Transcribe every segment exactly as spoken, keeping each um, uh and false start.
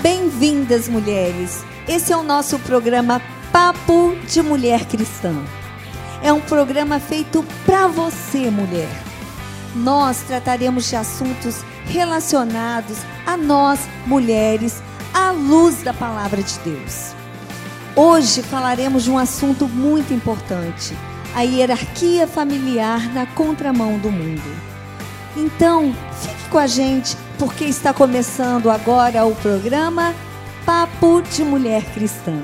Bem-vindas, mulheres! Esse é o nosso programa Papo de Mulher Cristã. É um programa feito para você, mulher. Nós trataremos de assuntos relacionados a nós, mulheres, à luz da Palavra de Deus. Hoje falaremos de um assunto muito importante, a hierarquia familiar na contramão do mundo. Então, fique com a gente, porque está começando agora o programa Papo de Mulher Cristã.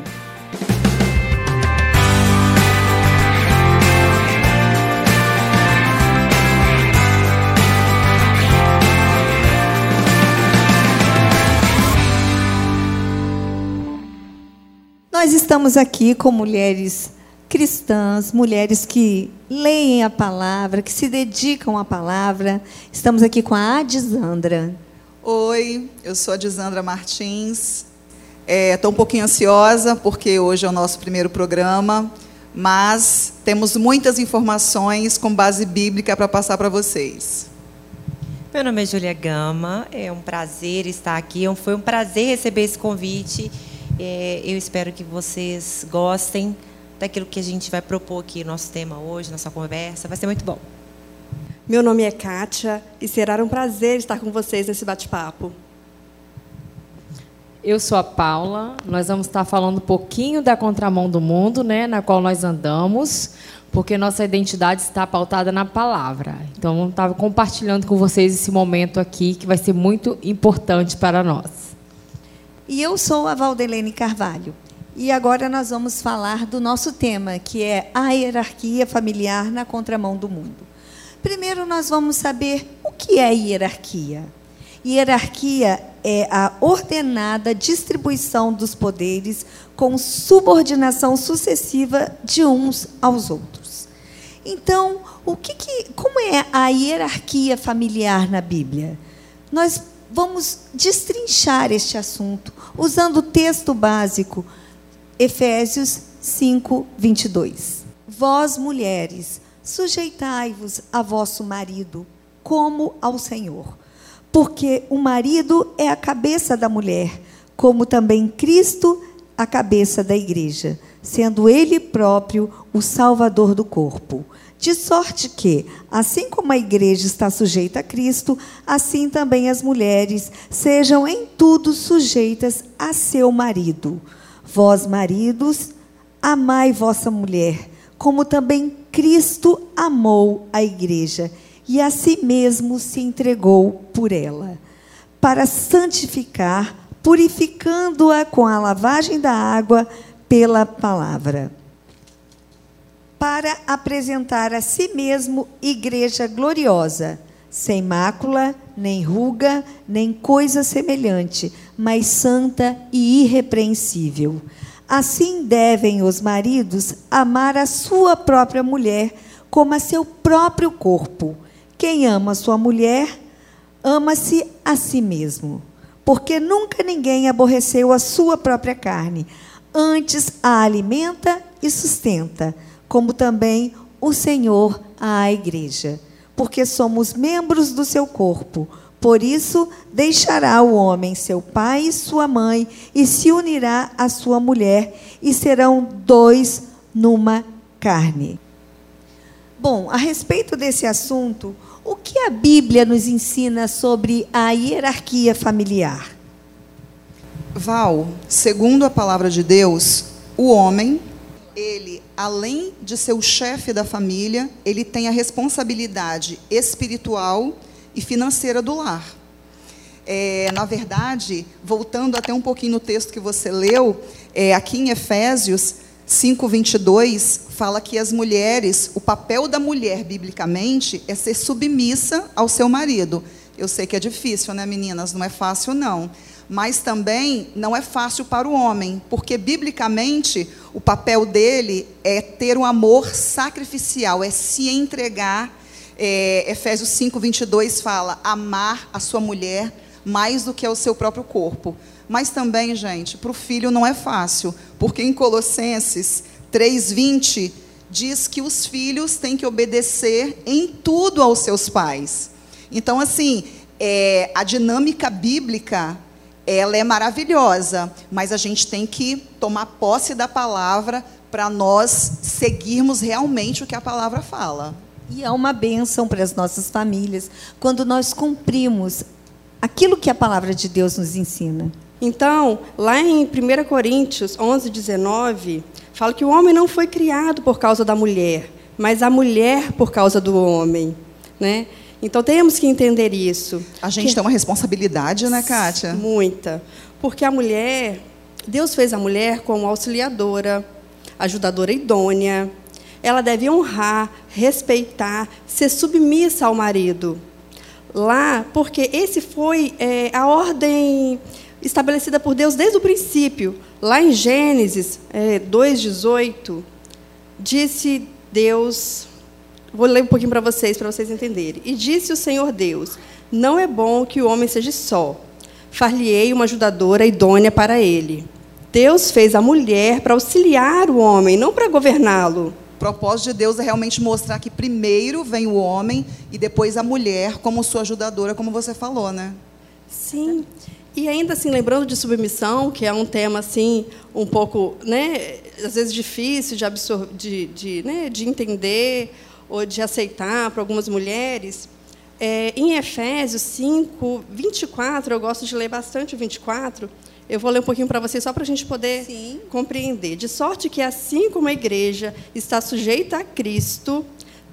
Nós estamos aqui com mulheres cristãs, mulheres que leem a palavra, que se dedicam à palavra. Estamos aqui com a Adisandra. Oi, eu sou a Adisandra Martins. Estou é, um pouquinho ansiosa, porque hoje é o nosso primeiro programa, mas temos muitas informações com base bíblica para passar para vocês. Meu nome é Júlia Gama, é um prazer estar aqui, foi um prazer receber esse convite. É, eu espero que vocês gostem daquilo que a gente vai propor aqui, nosso tema hoje, nossa conversa, vai ser muito bom. Meu nome é Kátia e será um prazer estar com vocês nesse bate-papo. Eu sou a Paula, nós vamos estar falando um pouquinho da contramão do mundo, né, na qual nós andamos, porque nossa identidade está pautada na palavra. Então, vamos estar compartilhando com vocês esse momento aqui, que vai ser muito importante para nós. E eu sou a Valdelene Carvalho. E agora nós vamos falar do nosso tema, que é a hierarquia familiar na contramão do mundo. Primeiro, nós vamos saber o que é hierarquia. Hierarquia é a ordenada distribuição dos poderes com subordinação sucessiva de uns aos outros. Então, o que que, como é a hierarquia familiar na Bíblia? Nós vamos destrinchar este assunto usando o texto básico, Efésios cinco, vinte e dois. Vós, mulheres, sujeitai-vos a vosso marido, como ao Senhor. Porque o marido é a cabeça da mulher, como também Cristo a cabeça da igreja, sendo ele próprio o salvador do corpo. De sorte que, assim como a igreja está sujeita a Cristo, assim também as mulheres sejam em tudo sujeitas a seu marido. Vós, maridos, amai vossa mulher, como também Cristo amou a igreja, e a si mesmo se entregou por ela, para santificar, purificando-a com a lavagem da água pela palavra, para apresentar a si mesmo igreja gloriosa, sem mácula, nem ruga, nem coisa semelhante, mas santa e irrepreensível. Assim devem os maridos amar a sua própria mulher como a seu próprio corpo. Quem ama sua mulher, ama-se a si mesmo. Porque nunca ninguém aborreceu a sua própria carne, antes a alimenta e sustenta, como também o Senhor à igreja. Porque somos membros do seu corpo. Por isso, deixará o homem seu pai e sua mãe, e se unirá à sua mulher, e serão dois numa carne. Bom, a respeito desse assunto, o que a Bíblia nos ensina sobre a hierarquia familiar? Val, segundo a palavra de Deus, o homem, ele, além de ser o chefe da família, ele tem a responsabilidade espiritual e financeira do lar. É, na verdade, voltando até um pouquinho no texto que você leu, é, aqui em Efésios cinco, vinte e dois, fala que as mulheres, o papel da mulher, biblicamente, é ser submissa ao seu marido. Eu sei que é difícil, né, meninas? Não é fácil, não. Mas também não é fácil para o homem, porque, biblicamente, o papel dele é ter um amor sacrificial, é se entregar. É, Efésios cinco, vinte e dois fala, amar a sua mulher mais do que ao seu próprio corpo. Mas também, gente, para o filho não é fácil, porque em Colossenses três, vinte, diz que os filhos têm que obedecer em tudo aos seus pais. Então, assim, é, a dinâmica bíblica ela é maravilhosa, mas a gente tem que tomar posse da palavra para nós seguirmos realmente o que a palavra fala. E é uma bênção para as nossas famílias quando nós cumprimos aquilo que a palavra de Deus nos ensina. Então, lá em primeira Coríntios onze, dezenove, fala que o homem não foi criado por causa da mulher, mas a mulher por causa do homem, né? Então, temos que entender isso. A gente que... tem uma responsabilidade, né, Kátia? Muita. Porque a mulher, Deus fez a mulher como auxiliadora, ajudadora idônea. Ela deve honrar, respeitar, ser submissa ao marido. Lá, porque esse foi é, a ordem estabelecida por Deus desde o princípio. Lá em Gênesis é, dois, dezoito, disse Deus... Vou ler um pouquinho para vocês, para vocês entenderem. E disse o Senhor Deus, não é bom que o homem seja só. Far-lhe-ei uma ajudadora idônea para ele. Deus fez a mulher para auxiliar o homem, não para governá-lo. O propósito de Deus é realmente mostrar que primeiro vem o homem e depois a mulher como sua ajudadora, como você falou, né? Sim. E ainda assim, lembrando de submissão, que é um tema assim, um pouco, né, às vezes difícil de, absor- de, de, né, de entender ou de aceitar para algumas mulheres, é, em Efésios cinco, vinte e quatro, eu gosto de ler bastante o vinte e quatro, eu vou ler um pouquinho para vocês, só para a gente poder Sim. compreender. De sorte que, assim como a igreja está sujeita a Cristo,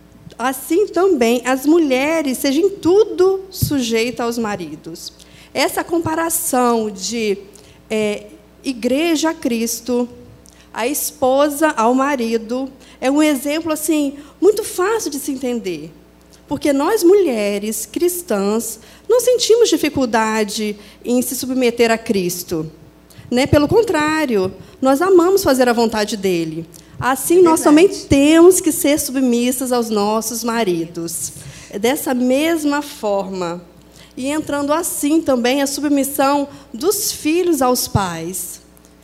assim também as mulheres sejam em tudo sujeitas aos maridos. Essa comparação de é, igreja a Cristo, a esposa ao marido, é um exemplo assim muito fácil de se entender, porque nós mulheres cristãs não sentimos dificuldade em se submeter a Cristo, né? Pelo contrário, nós amamos fazer a vontade dele. Assim, é nós também temos que ser submissas aos nossos maridos, dessa mesma forma, e entrando assim também a submissão dos filhos aos pais.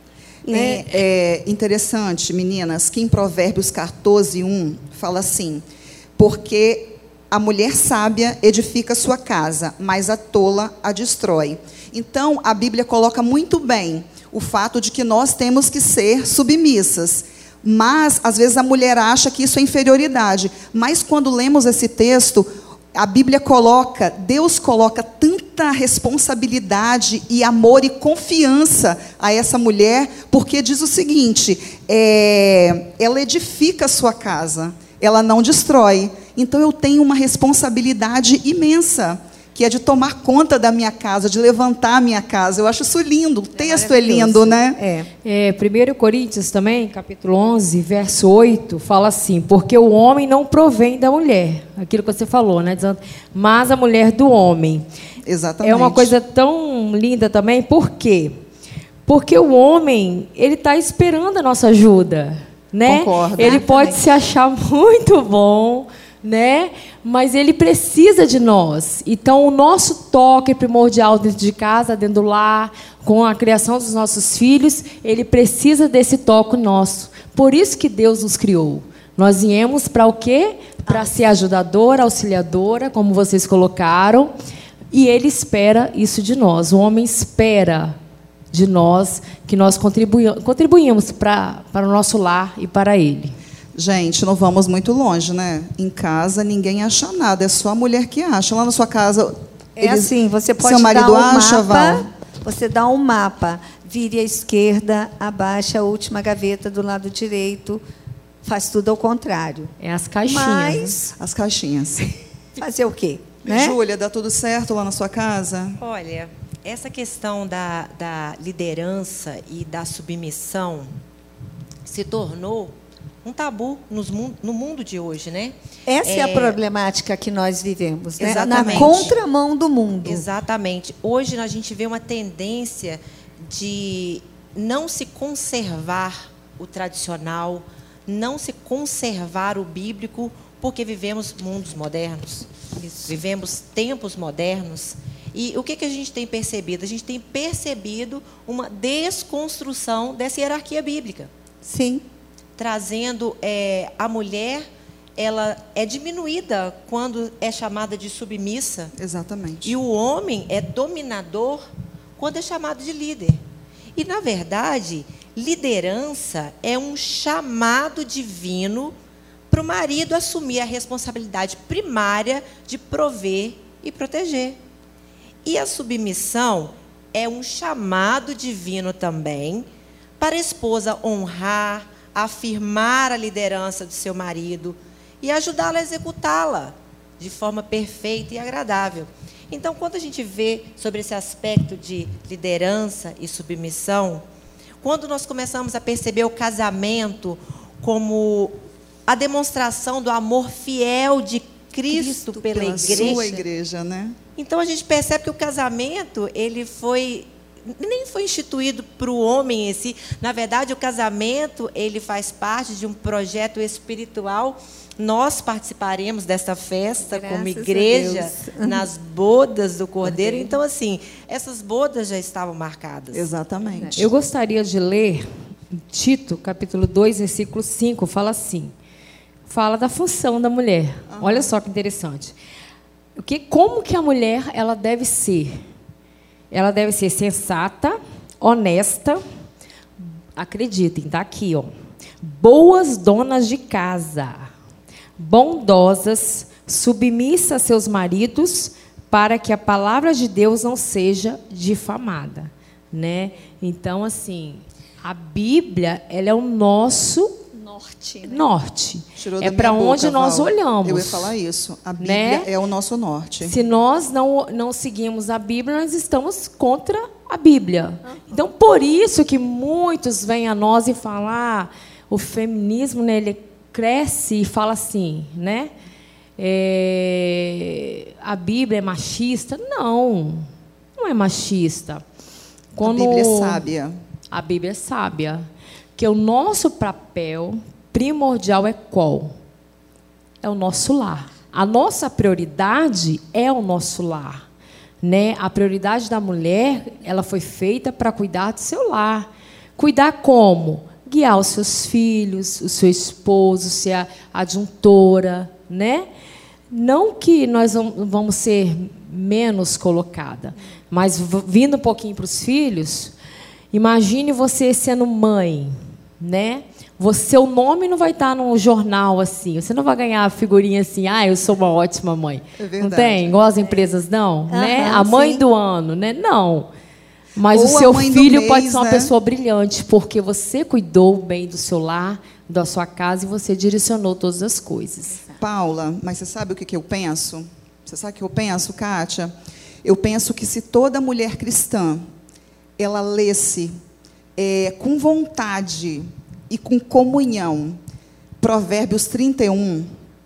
Né? É, é interessante, meninas, que em Provérbios quatorze, um, fala assim, porque a mulher sábia edifica sua casa, mas a tola a destrói. Então, a Bíblia coloca muito bem o fato de que nós temos que ser submissas. Mas, às vezes, a mulher acha que isso é inferioridade. Mas, quando lemos esse texto, a Bíblia coloca, Deus coloca tanta responsabilidade e amor e confiança a essa mulher, porque diz o seguinte, é, ela edifica a sua casa, ela não destrói. Então eu tenho uma responsabilidade imensa, que é de tomar conta da minha casa, de levantar a minha casa. Eu acho isso lindo, o texto é, é lindo, né? É. É, primeira Coríntios também, capítulo onze, verso oito, fala assim, porque o homem não provém da mulher, aquilo que você falou, né? Mas a mulher do homem. Exatamente. É uma coisa tão linda também, por quê? Porque o homem, ele está esperando a nossa ajuda, né? Concordo. Ele pode se achar muito bom, né? Mas ele precisa de nós. Então, o nosso toque primordial dentro de casa, dentro do lar, com a criação dos nossos filhos, ele precisa desse toque nosso. Por isso que Deus nos criou. Nós viemos para o quê? Para ser ajudadora, auxiliadora, como vocês colocaram, e ele espera isso de nós. O homem espera de nós que nós contribuímos, contribuímos para, para o nosso lar e para ele. Gente, não vamos muito longe, né? Em casa ninguém acha nada, é só a mulher que acha. Lá na sua casa, é eles, assim, você pode seu marido dar um acha, mapa, Val? você dá um mapa, vire à esquerda, abaixa a última gaveta do lado direito, faz tudo ao contrário. É as caixinhas. Mas, as caixinhas. Fazer o quê? Né? Júlia, dá tudo certo lá na sua casa? Olha, essa questão da, da liderança e da submissão se tornou um tabu nos, no mundo de hoje, né? Essa é, é a problemática que nós vivemos, né? Na contramão do mundo. Exatamente. Hoje a gente vê uma tendência de não se conservar o tradicional, não se conservar o bíblico, porque vivemos mundos modernos, Isso. vivemos tempos modernos. E o que, que a gente tem percebido? A gente tem percebido uma desconstrução dessa hierarquia bíblica. Sim. Trazendo é, a mulher, ela é diminuída quando é chamada de submissa. Exatamente. E o homem é dominador quando é chamado de líder. E, na verdade, liderança é um chamado divino para o marido assumir a responsabilidade primária de prover e proteger. E a submissão é um chamado divino também para a esposa honrar, afirmar a liderança do seu marido e ajudá-la a executá-la de forma perfeita e agradável. Então, quando a gente vê sobre esse aspecto de liderança e submissão, quando nós começamos a perceber o casamento como a demonstração do amor fiel de Cristo, Cristo pela, pela igreja, sua igreja, né? Então a gente percebe que o casamento, ele foi nem foi instituído para o homem em si. Na verdade, o casamento, ele faz parte de um projeto espiritual. Nós participaremos desta festa Graças como igreja nas bodas do Cordeiro. Então, assim, essas bodas já estavam marcadas. Exatamente. Eu gostaria de ler Tito, capítulo dois, versículo cinco, fala assim, fala da função da mulher. Uhum. Olha só que interessante. O que, como que a mulher ela deve ser? Ela deve ser sensata, honesta, acreditem, está aqui, ó, boas donas de casa, bondosas, submissas a seus maridos, para que a palavra de Deus não seja difamada, né? Então, assim, a Bíblia, ela é o nosso norte. Né? Norte. É para onde boca, nós Val. olhamos. Eu ia falar isso. A Bíblia, né, é o nosso norte. Se nós não, não seguimos a Bíblia, nós estamos contra a Bíblia. Uhum. Então, por isso que muitos vêm a nós e falam, ah, o feminismo, né, ele cresce e fala assim, né? É, a Bíblia é machista? Não, não é machista. Quando, a Bíblia é sábia. A Bíblia é sábia. Que o nosso papel primordial é qual? É o nosso lar. A nossa prioridade é o nosso lar, né? A prioridade da mulher, ela foi feita para cuidar do seu lar. Cuidar como? Guiar os seus filhos, o seu esposo, ser a adjuntora, né? Não que nós vamos ser menos colocada, mas vindo um pouquinho para os filhos, imagine você sendo mãe, né? Você, o nome não vai estar num jornal assim. Você não vai ganhar a figurinha assim, ah, eu sou uma ótima mãe. É verdade. Não tem? Igual as empresas, não? Uhum, né? A mãe sim. do ano, né? Não. Mas Ou o seu filho mês, pode ser uma né? pessoa brilhante, porque você cuidou bem do seu lar, da sua casa, e você direcionou todas as coisas. Paula, mas você sabe o que eu penso? Você sabe o que eu penso, Kátia? Eu penso que se toda mulher cristã, ela lesse é, com vontade e com comunhão Provérbios trinta e um,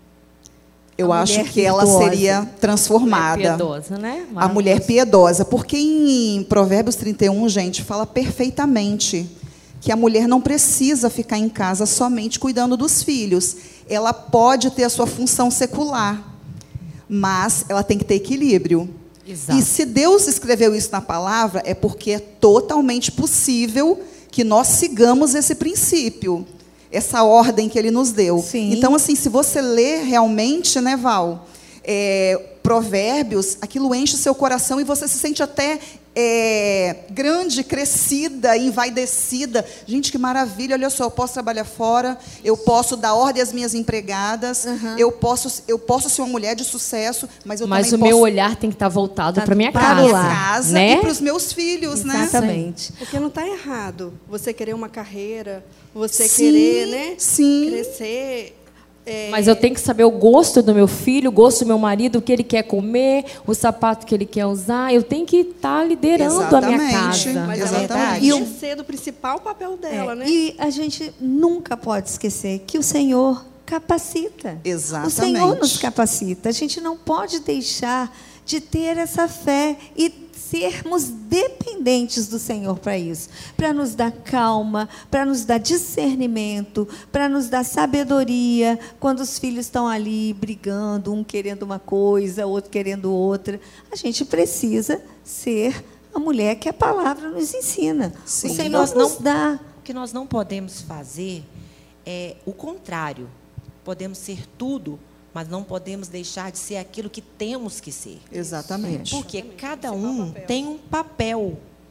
eu a acho que ela seria transformada. Mulher piedosa, né? A mulher piedosa. Porque em Provérbios trinta e um, gente, fala perfeitamente que a mulher não precisa ficar em casa somente cuidando dos filhos. Ela pode ter a sua função secular, mas ela tem que ter equilíbrio. Exato. E se Deus escreveu isso na palavra, é porque é totalmente possível que nós sigamos esse princípio, essa ordem que Ele nos deu. Sim. Então, assim, se você ler realmente, né, Val, é, Provérbios, aquilo enche o seu coração e você se sente até é, grande, crescida, envaidecida. Gente, que maravilha, olha só, eu posso trabalhar fora, eu posso dar ordem às minhas empregadas, uhum. eu, posso, eu posso ser uma mulher de sucesso, mas eu mas também o posso... meu olhar tem que estar voltado tá para minha para casa. minha casa, né? E para os meus filhos, Exatamente. Né? Porque não está errado você querer uma carreira, você sim, querer, né, sim. crescer... É... Mas eu tenho que saber o gosto do meu filho, o gosto do meu marido, o que ele quer comer, o sapato que ele quer usar. Eu tenho que estar liderando Exatamente. a minha casa. Mas Exatamente. a mulher tem que ser do principal papel dela, é, né? E a gente nunca pode esquecer que o Senhor capacita. Exatamente. O Senhor nos capacita. A gente não pode deixar de ter essa fé e sermos dependentes do Senhor para isso, para nos dar calma, para nos dar discernimento, para nos dar sabedoria, quando os filhos estão ali brigando, um querendo uma coisa, outro querendo outra. A gente precisa ser a mulher que a palavra nos ensina. Sim. O Senhor não, nos dá. O que nós não podemos fazer é o contrário. Podemos ser tudo, mas não podemos deixar de ser aquilo que temos que ser. Exatamente. Porque cada um tem um papel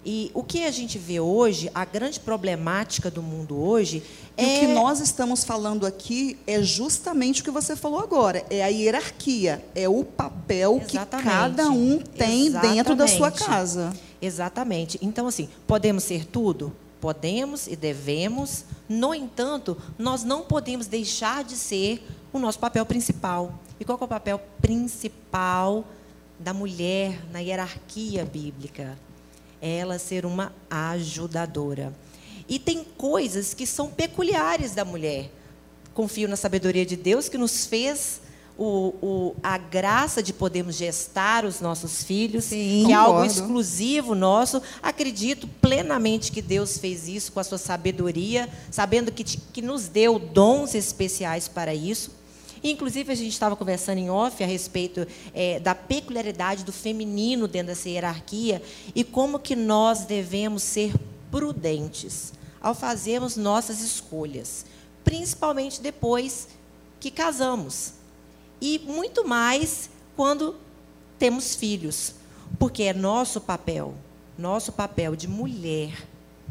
E o que a gente vê hoje, a grande problemática do mundo hoje E é... o que nós estamos falando aqui é justamente o que você falou agora, é a hierarquia, é o papel Exatamente. que cada um tem dentro da sua Exatamente. casa. Exatamente. Então, assim, podemos ser tudo? Podemos e devemos. No entanto, nós não podemos deixar de ser o nosso papel principal. E qual que é o papel principal da mulher na hierarquia bíblica? É ela ser uma ajudadora. E tem coisas que são peculiares da mulher. Confio na sabedoria de Deus, que nos fez o, o, a graça de podermos gestar os nossos filhos, Sim, que é algo concordo. exclusivo nosso. Acredito plenamente que Deus fez isso com a sua sabedoria, sabendo que, te- que nos deu dons especiais para isso. Inclusive, a gente estava conversando em off a respeito eh, da peculiaridade do feminino dentro dessa hierarquia e como que nós devemos ser prudentes ao fazermos nossas escolhas, principalmente depois que casamos. E muito mais quando temos filhos, porque é nosso papel, nosso papel de mulher,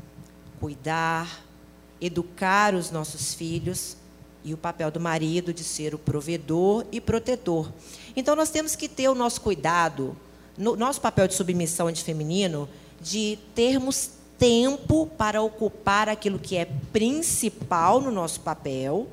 cuidar, educar os nossos filhos, e o papel do marido de ser o provedor e protetor. Então, nós temos que ter o nosso cuidado, no nosso papel de submissão e de feminino, de termos tempo para ocupar aquilo que é principal no nosso papel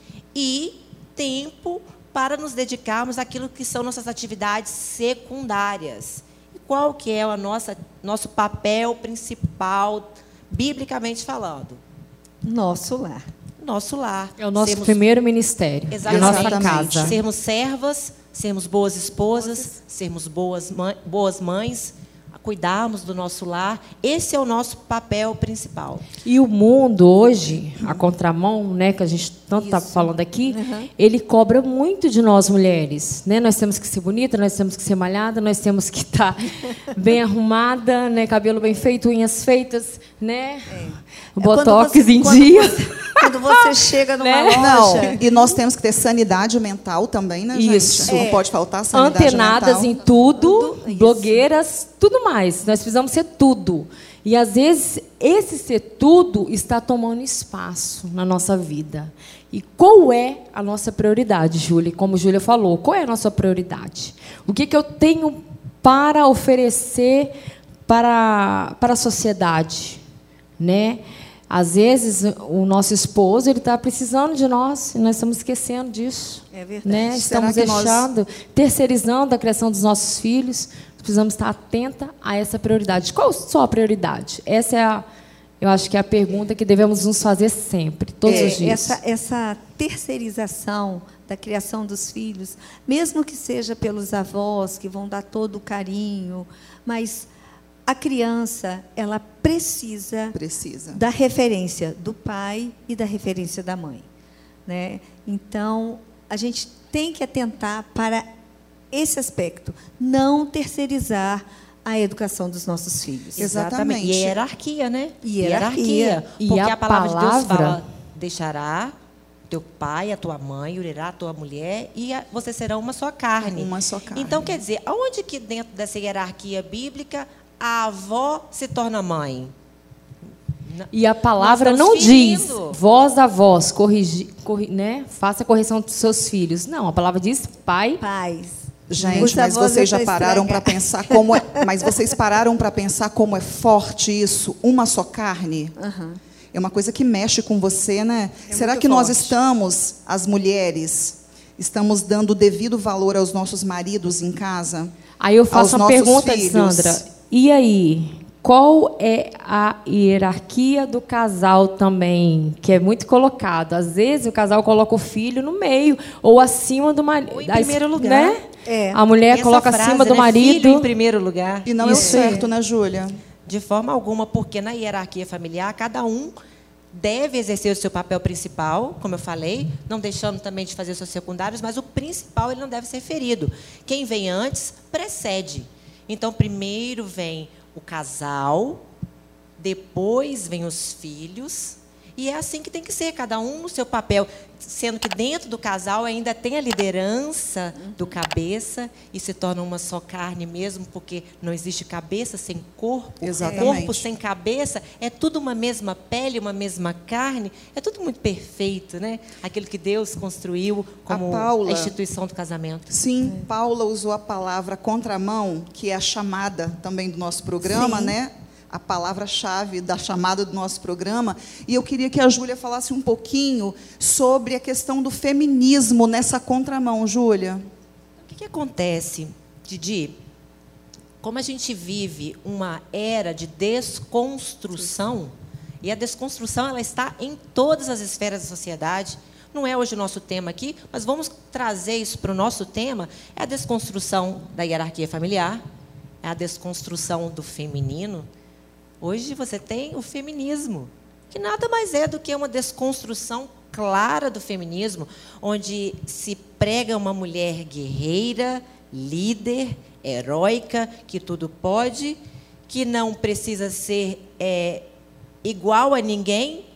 e tempo para nos dedicarmos àquilo que são nossas atividades secundárias. E qual que é o nossa, nosso papel principal, biblicamente falando? Nosso lar. Nosso lar. É o nosso Sermos- primeiro ministério, é a nossa Exatamente. casa. Sermos servas, sermos boas esposas, sermos boas, mãe, boas mães, cuidarmos do nosso lar. Esse é o nosso papel principal. E o mundo hoje, a contramão, né, que a gente tanto está falando aqui, ele cobra muito de nós mulheres, né? Nós temos que ser bonita, nós temos que ser malhada, nós temos que estar bem arrumada, né, cabelo bem feito, unhas feitas, né? Botox quando você- em quando dia. você- Quando você chega numa Né? Não, loja... e nós temos que ter sanidade mental também, né, gente? Isso. Não É. pode faltar sanidade Antenadas mental. em tudo, Tudo, isso. blogueiras, tudo mais. Nós precisamos ser tudo. E, às vezes, esse ser tudo está tomando espaço na nossa vida. E qual é a nossa prioridade, Júlia? Como a Júlia falou, qual é a nossa prioridade? O que, que eu tenho para oferecer para, para a sociedade? Né? Às vezes, o nosso esposo ele está precisando de nós e nós estamos esquecendo disso. É verdade. Né? Será Estamos que nós- deixando, terceirizando a criação dos nossos filhos. Precisamos estar atenta a essa prioridade. Qual a sua prioridade? Essa é a, eu acho que é a pergunta que devemos nos fazer sempre, todos É, os dias. Essa, essa terceirização da criação dos filhos, mesmo que seja pelos avós, que vão dar todo o carinho, mas a criança, ela precisa Precisa. da referência do pai e da referência da mãe, né? Então, a gente tem que atentar para esse aspecto, não terceirizar a educação dos nossos filhos. Exatamente. E a hierarquia, né? Hierarquia. E Porque a a palavra, de Deus palavra- fala, deixará teu pai, a tua mãe, urirá a tua mulher, e a- vocês serão uma só carne. Uma só carne. Então, quer dizer, aonde que dentro dessa hierarquia bíblica a avó se torna mãe? E a palavra Nós não estamos diz, ferindo. voz a voz, corrigi, corri, né? Faça a correção dos seus filhos. Não, a palavra diz pai. Pais. Gente, Os mas avós vocês já vão pararam para estragar. pensar como é, mas vocês pararam para pensar como é forte isso, uma só carne? Aham. É uma coisa que mexe com você, né? É Será muito que nós forte. estamos, as mulheres, estamos dando o devido valor aos nossos maridos em casa? Aí eu Aos faço uma nossos pergunta, filhos? Sandra. E aí? Qual é a hierarquia do casal também, que é muito colocado? Às vezes o casal coloca o filho no meio ou acima do marido. Ou em primeiro lugar. Né? É. A mulher Essa coloca frase, acima do né? marido. Filho em primeiro lugar. E não é o Isso aí. certo, né, Júlia? De forma alguma, porque na hierarquia familiar, cada um deve exercer o seu papel principal, como eu falei, não deixando também de fazer os seus secundários, mas o principal ele não deve ser ferido. Quem vem antes, precede. Então, primeiro vem o casal, depois vem os filhos, E é assim que tem que ser, cada um no seu papel, sendo que dentro do casal ainda tem a liderança do cabeça e se torna uma só carne mesmo, porque não existe cabeça sem corpo, Exatamente. corpo sem cabeça, é tudo uma mesma pele, uma mesma carne, é tudo muito perfeito, né? Aquilo que Deus construiu como A Paula- a instituição do casamento. Sim, Paula usou a palavra contramão, que é a chamada também do nosso programa, Sim. né? A palavra-chave da chamada do nosso programa. E eu queria que a Júlia falasse um pouquinho sobre a questão do feminismo nessa contramão. Júlia. O que, que acontece, Didi? Como a gente vive uma era de desconstrução, e a desconstrução ela está em todas as esferas da sociedade. Não é hoje o nosso tema aqui, mas vamos trazer isso para o nosso tema. É a desconstrução da hierarquia familiar, é a desconstrução do feminino. Hoje você tem o feminismo, que nada mais é do que uma desconstrução clara do feminismo, onde se prega uma mulher guerreira, líder, heróica, que tudo pode, que não precisa ser é, igual a ninguém.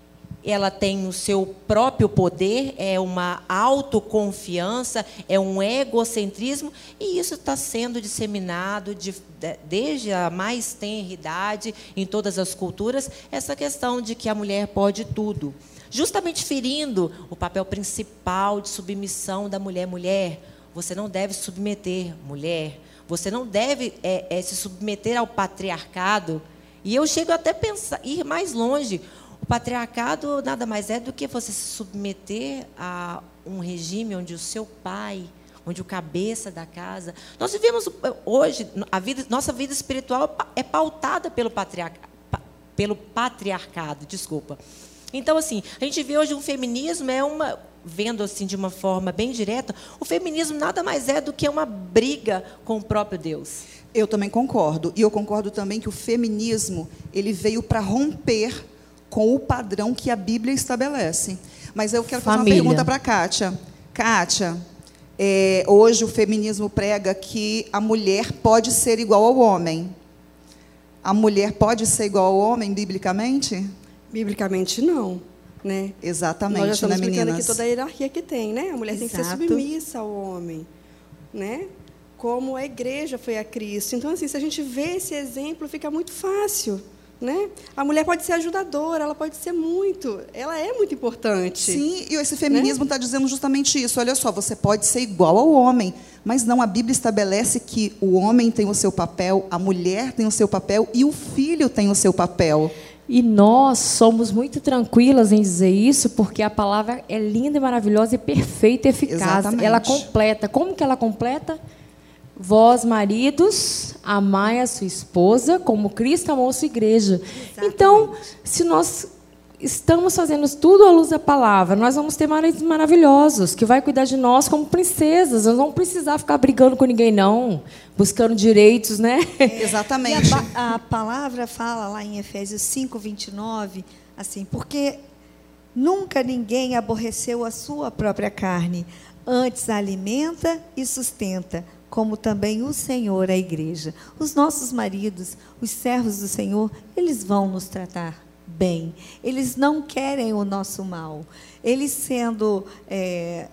Ela tem o seu próprio poder, é uma autoconfiança, é um egocentrismo, e isso está sendo disseminado de, de, desde a mais tenra idade, em todas as culturas, essa questão de que a mulher pode tudo, justamente ferindo o papel principal de submissão da mulher. Mulher, você não deve se submeter, mulher, você não deve é, é, se submeter ao patriarcado. E eu chego até a pensar, ir mais longe. O patriarcado nada mais é do que você se submeter a um regime onde o seu pai, onde o cabeça da casa... Nós vivemos hoje, a vida, nossa vida espiritual é pautada pelo, patriarca, pelo patriarcado, desculpa. Então, assim, a gente vê hoje um feminismo, é uma, vendo assim de uma forma bem direta, o feminismo nada mais é do que uma briga com o próprio Deus. Eu também concordo. E eu concordo também que o feminismo ele veio para romper com o padrão que a Bíblia estabelece. Mas eu quero fazer Família. uma pergunta para a Kátia. Kátia, é, hoje o feminismo prega que a mulher pode ser igual ao homem. A mulher pode ser igual ao homem, biblicamente? Biblicamente, não. Né? Exatamente, Nós já estamos né, explicando meninas? aqui toda a hierarquia que tem, né? A mulher tem que ser Exato. submissa ao homem, né? Como a igreja foi a Cristo. Então, assim, se a gente vê esse exemplo, fica muito fácil, né? A mulher pode ser ajudadora, ela pode ser muito, ela é muito importante. Sim, e esse feminismo está dizendo justamente isso. Olha só, você pode ser igual ao homem, mas não, a Bíblia estabelece que o homem tem o seu papel, a mulher tem o seu papel e o filho tem o seu papel. E nós somos muito tranquilas em dizer isso, porque a palavra é linda e maravilhosa e perfeita e eficaz. Exatamente. Ela completa. Como que ela completa? Vós, maridos, amai a sua esposa como Cristo amou a sua igreja. Exatamente. Então, se nós estamos fazendo tudo à luz da palavra, nós vamos ter maridos maravilhosos, que vai cuidar de nós como princesas. Nós não vamos precisar ficar brigando com ninguém, não. Buscando direitos, né? Exatamente. E a, pa- a palavra fala lá em Efésios cinco, vinte e nove, assim, porque nunca ninguém aborreceu a sua própria carne, antes a alimenta e sustenta, como também o Senhor a igreja. Os nossos maridos, os servos do Senhor, eles vão nos tratar bem. Eles não querem o nosso mal. Eles sendo... É,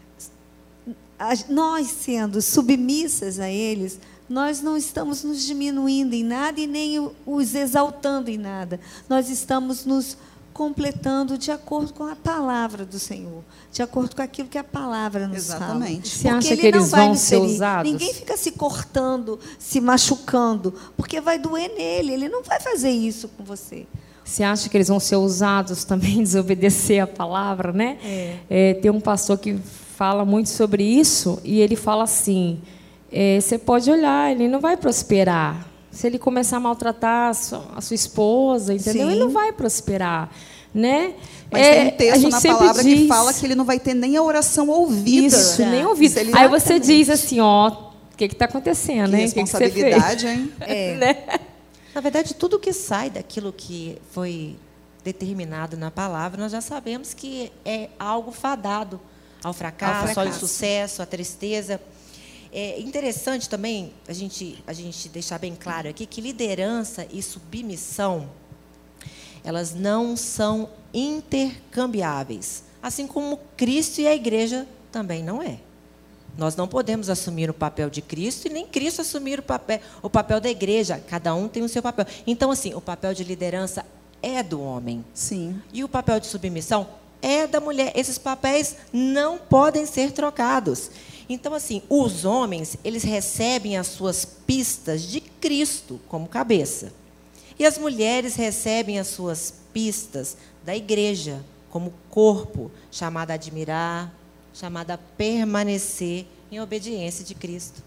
a- nós sendo submissas a eles, nós não estamos nos diminuindo em nada e nem o- os exaltando em nada. Nós estamos nos completando de acordo com a palavra do Senhor, de acordo com aquilo que a palavra nos Exatamente. fala. Você acha Porque ele que eles não vai vão nos ser ferir. usados? Ninguém fica se cortando, se machucando, porque vai doer nele. Ele não vai fazer isso com você. Você acha que eles vão ser usados também desobedecer a palavra, né? É. É, tem um pastor que fala muito sobre isso e ele fala assim: é, você pode olhar, ele não vai prosperar. Se ele começar a maltratar a sua, a sua esposa, entendeu? Sim. Ele não vai prosperar, né? Mas É, tem um a texto gente na sempre palavra que diz fala que ele não vai ter nem a oração ouvida. isso, nem ouvido. Se ele- Aí você Exatamente. diz assim, ó, o que está acontecendo, Que hein? O que, que você fez? responsabilidade, hein? É. Né? Na verdade, tudo que sai daquilo que foi determinado na palavra, nós já sabemos que é algo fadado ao fracasso, ao, fracasso. insucesso, à tristeza. É interessante também a gente, a gente deixar bem claro aqui que liderança e submissão, elas não são intercambiáveis, assim como Cristo e a igreja também não é. Nós não podemos assumir o papel de Cristo e nem Cristo assumir o papel, o papel da igreja. Cada um tem o seu papel. Então, assim, o papel de liderança é do homem. Sim. E o papel de submissão é da mulher. Esses papéis não podem ser trocados. Então, assim, os homens, eles recebem as suas pistas de Cristo como cabeça. E as mulheres recebem as suas pistas da igreja como corpo, chamada a admirar, chamada a permanecer em obediência de Cristo.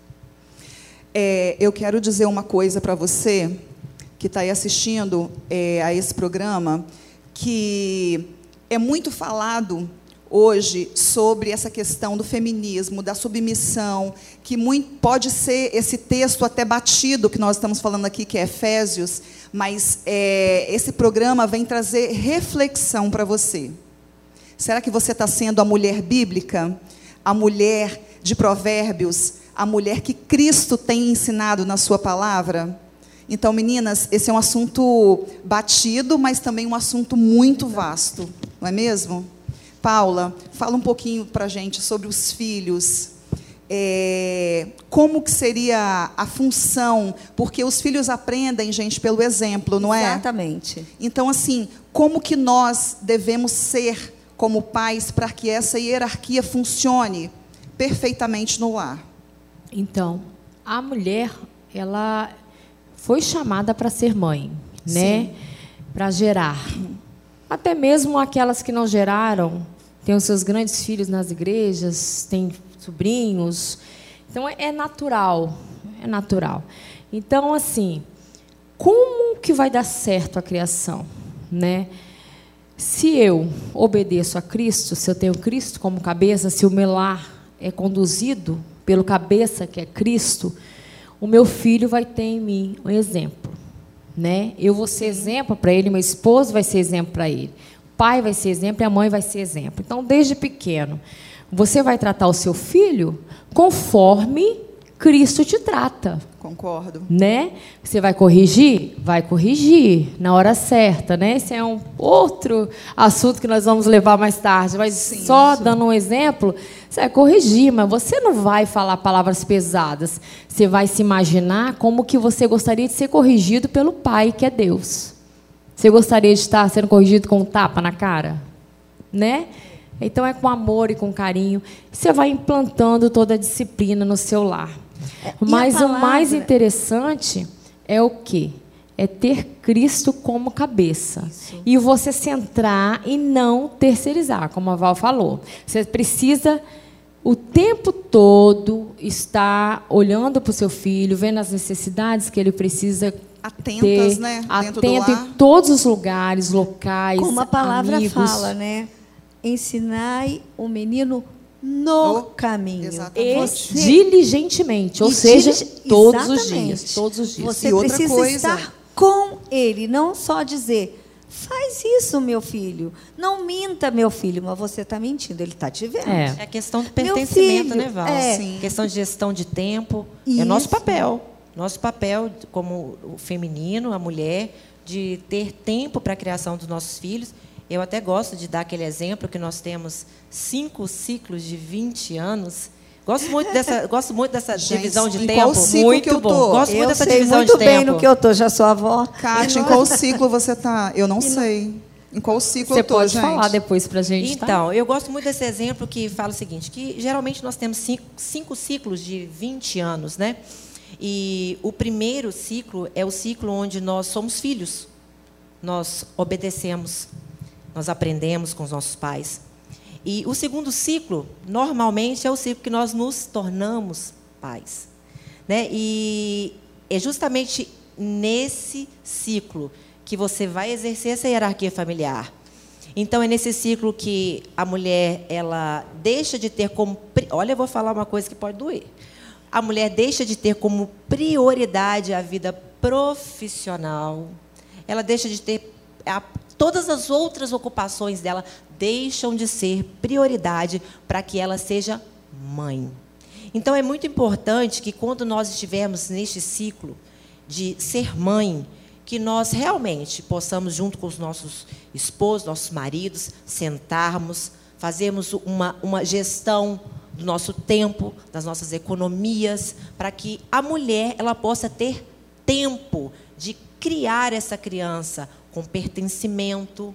É, eu quero dizer uma coisa para você que está aí assistindo é, a esse programa, que é muito falado hoje sobre essa questão do feminismo, da submissão, que muito, pode ser esse texto até batido que nós estamos falando aqui, que é Efésios, mas é, esse programa vem trazer reflexão para você. Será que você está sendo a mulher bíblica, a mulher de Provérbios, a mulher que Cristo tem ensinado na sua palavra? Então, meninas, esse é um assunto batido, mas também um assunto muito vasto, não é mesmo? Paula, fala um pouquinho para a gente sobre os filhos. É, como que seria a função? Porque os filhos aprendem, gente, pelo exemplo, não é? Exatamente. Então, assim, como que nós devemos ser como pais para que essa hierarquia funcione perfeitamente no lar? Então, a mulher, ela foi chamada para ser mãe, né? Para gerar. Até mesmo aquelas que não geraram, têm os seus grandes filhos nas igrejas, têm sobrinhos. Então, é, é natural, é natural. Então, assim, como que vai dar certo a criação, né? Se eu obedeço a Cristo, se eu tenho Cristo como cabeça, se o meu lar é conduzido pelo cabeça que é Cristo, o meu filho vai ter em mim um exemplo, né? Eu vou ser exemplo para ele, meu esposo vai ser exemplo para ele, o pai vai ser exemplo e a mãe vai ser exemplo. Então, desde pequeno, você vai tratar o seu filho conforme Cristo te trata. Concordo. Né? Você vai corrigir? Vai corrigir na hora certa, né? Esse é um outro assunto que nós vamos levar mais tarde, mas Sim, só isso. dando um exemplo, você vai corrigir, mas você não vai falar palavras pesadas. Você vai se imaginar como que você gostaria de ser corrigido pelo Pai, que é Deus. Você gostaria de estar sendo corrigido com um tapa na cara? Né? Então, é com amor e com carinho. Você vai implantando toda a disciplina no seu lar. Mas palavra... o mais interessante é o quê? É ter Cristo como cabeça. Isso. E você centrar e não terceirizar, como a Val falou. Você precisa, o tempo todo, estar olhando para o seu filho, vendo as necessidades que ele precisa Atentas, ter. né? Atento em todos os lugares, locais, como a palavra amigos. fala, né? Ensinai o menino no, no caminho. Exatamente. Diligentemente, ou e seja, dilig... todos Exatamente. os dias. Todos os dias. Você precisa coisa... estar com ele, não só dizer, faz isso, meu filho. Não minta, meu filho, mas você está mentindo, ele está te vendo. É. é a questão do pertencimento, filho, né, Val? É. Sim. Questão de gestão de tempo. Isso. É nosso papel. Nosso papel como o feminino, a mulher, de ter tempo para a criação dos nossos filhos. Eu até gosto de dar aquele exemplo que nós temos cinco ciclos de vinte anos. Gosto muito dessa, gosto muito dessa Gente, divisão de em tempo. Qual ciclo muito que eu bom. tô? Gosto eu muito dessa sei divisão muito de tempo. bem no que eu tô, já sou avó. Kátia, em qual ciclo você está? Eu não sei. Em qual ciclo você eu tô, pode gente? falar depois para a gente. Então, tá? eu gosto muito desse exemplo que fala o seguinte, que geralmente nós temos cinco, cinco ciclos de vinte anos, né? E o primeiro ciclo é o ciclo onde nós somos filhos. Nós obedecemos. Nós aprendemos com os nossos pais. E o segundo ciclo, normalmente, é o ciclo que nós nos tornamos pais. Né? E é justamente nesse ciclo que você vai exercer essa hierarquia familiar. Então, é nesse ciclo que a mulher ela deixa de ter como... Olha, eu vou falar uma coisa que pode doer. A mulher deixa de ter como prioridade a vida profissional. Ela deixa de ter... A, todas as outras ocupações dela deixam de ser prioridade para que ela seja mãe. Então, é muito importante que, quando nós estivermos neste ciclo de ser mãe, que nós realmente possamos, junto com os nossos esposos, nossos maridos, sentarmos, fazermos uma, uma gestão do nosso tempo, das nossas economias, para que a mulher ela possa ter tempo de criar essa criança com pertencimento,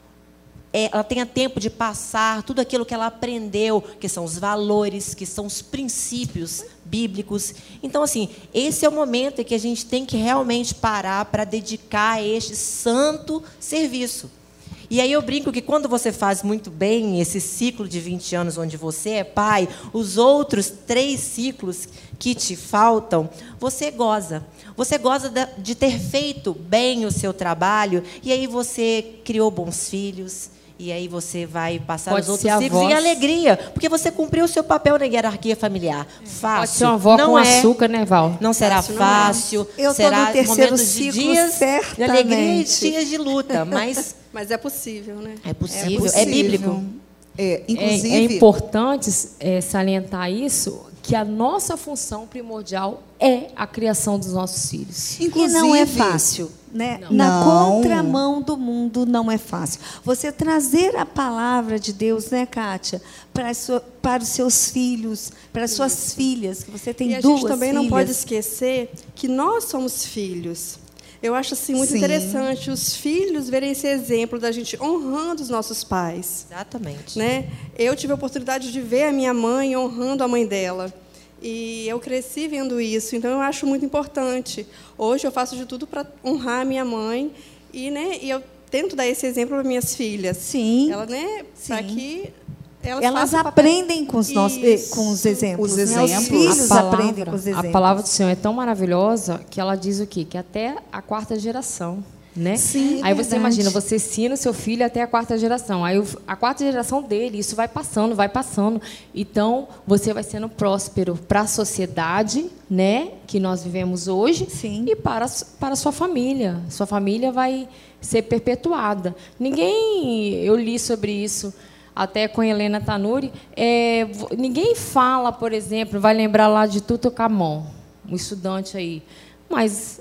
ela tenha tempo de passar tudo aquilo que ela aprendeu, que são os valores, que são os princípios bíblicos. Então, assim, esse é o momento em que a gente tem que realmente parar para dedicar a este santo serviço. E aí eu brinco que quando você faz muito bem esse ciclo de vinte anos onde você é pai, os outros três ciclos que te faltam, você goza. Você goza de ter feito bem o seu trabalho, e aí você criou bons filhos, e aí você vai passar Pode os outros ser ciclos avós. em alegria, porque você cumpriu o seu papel na hierarquia familiar. Fácil. Pode ser uma avó não com é, açúcar, né, Val? Não será Fácil não é. fácil. Eu tô será no terceiro momentos de ciclo, dias de alegria e certamente. dias de luta, mas Mas é possível, né? é possível, é, possível. bíblico. É, inclusive, É, é importante é, salientar isso, que a nossa função primordial é a criação dos nossos filhos. E inclusive, não é fácil, né? Não. Na Não. contramão do mundo não é fácil. Você trazer a palavra de Deus, né, Kátia, para, as sua- para os seus filhos, para as suas filhas, que você tem E a duas gente também filhas. não pode esquecer que nós somos filhos. Eu acho assim muito Sim. interessante os filhos verem esse exemplo da gente honrando os nossos pais. Exatamente. Né? Eu tive a oportunidade de ver a minha mãe honrando a mãe dela. E eu cresci vendo isso, então eu acho muito importante. Hoje eu faço de tudo para honrar a minha mãe e, né, e eu tento dar esse exemplo para minhas filhas. Sim. Ela, né, para Sim. que elas, Elas façam o papel- aprendem com os, nossos, eh, Isso. com os exemplos. Os né? exemplos. Os filhos A aprendem com os a exemplos. palavra do Senhor é tão maravilhosa que ela diz o quê? Que até a quarta geração, né? Sim, é Aí você verdade. imagina, você ensina o seu filho até a quarta geração. Aí o- a quarta geração dele, isso vai passando, vai passando. Então, você vai sendo próspero para a sociedade, né, que nós vivemos hoje, Sim. e para, a su- para a sua família. Sua família vai ser perpetuada. Ninguém, eu li sobre isso até com a Helena Tanuri, é, vo- ninguém fala, por exemplo, vai lembrar lá de Tutankhamon, um estudante aí, mas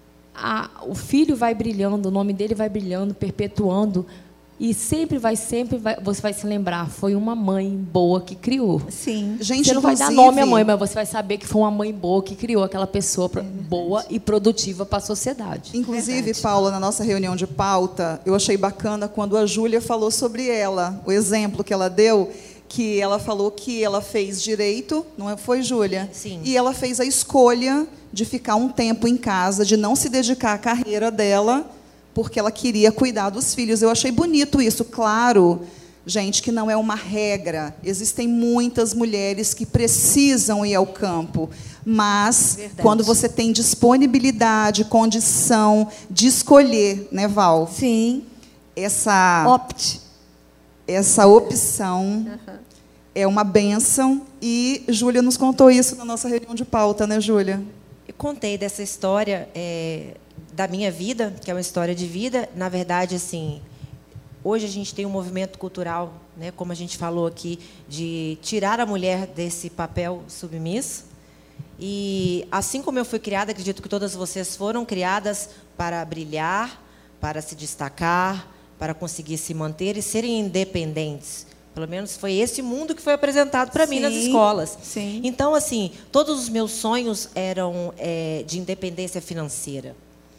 a- o filho vai brilhando, o nome dele vai brilhando, perpetuando, e sempre vai, sempre vai, você vai se lembrar, foi uma mãe boa que criou. Sim. gente, Você não vai dar inclusive- nome à mãe, mas você vai saber que foi uma mãe boa que criou aquela pessoa pro- boa e produtiva para a sociedade. Inclusive, Verdade. Paula, na nossa reunião de pauta, eu achei bacana quando a Júlia falou sobre ela, o exemplo que ela deu, que ela falou que ela fez direito, não é- foi, Júlia? Sim. E ela fez a escolha de ficar um tempo em casa, de não se dedicar à carreira dela, porque ela queria cuidar dos filhos. Eu achei bonito isso, claro, gente, que não é uma regra. Existem muitas mulheres que precisam ir ao campo, mas Verdade. quando você tem disponibilidade, condição de escolher, né, Val? Sim. Essa, Opte. essa opção é uma bênção. E Júlia nos contou isso na nossa reunião de pauta, né, Júlia? Eu contei dessa história é, da minha vida, que é uma história de vida. Na verdade, assim, hoje a gente tem um movimento cultural, né, como a gente falou aqui, de tirar a mulher desse papel submisso. E assim como eu fui criada, acredito que todas vocês foram criadas para brilhar, para se destacar, para conseguir se manter e serem independentes. Pelo menos foi esse mundo que foi apresentado para mim nas Sim, escolas. sim. Então, assim, todos os meus sonhos eram é, de independência financeira.